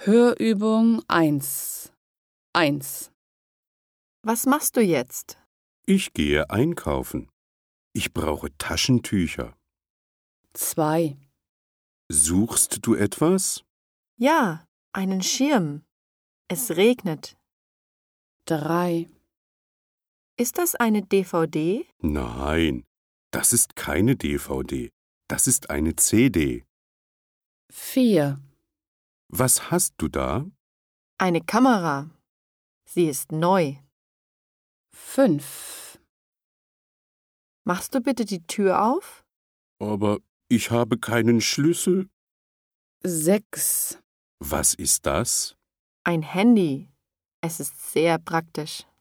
Hörübung 1. 1. Was machst du jetzt? Ich gehe einkaufen. Ich brauche Taschentücher. 2. Suchst du etwas? Ja, einen Schirm. Es regnet. 3. Ist das eine DVD? Nein, das ist keine DVD. Das ist eine CD. 4. Was hast du da? Eine Kamera. Sie ist neu. 5. Machst du bitte die Tür auf? Aber ich habe keinen Schlüssel. 6. Was ist das? Ein Handy. Es ist sehr praktisch.